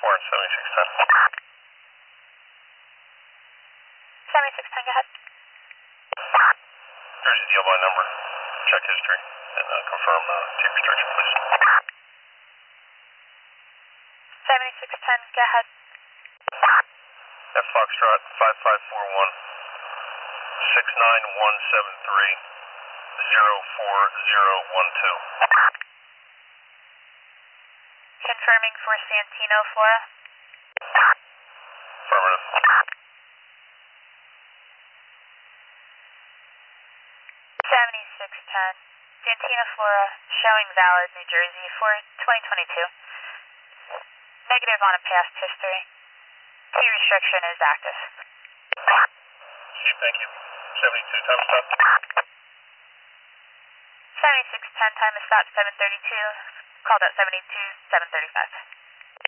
and 7610. 7610, go ahead. Here's the deal by number. Check history and confirm T restriction, please. 7610, go ahead. F Foxtrot 5541 69173 04012. Confirming for Santino, Flora. Affirmative. 7610, Santino, Flora, showing valid, New Jersey for 2022. Negative on a past history. T restriction is active. See, thank you. 72, time stop. 7610, time to stop 732. Called out 72, 735.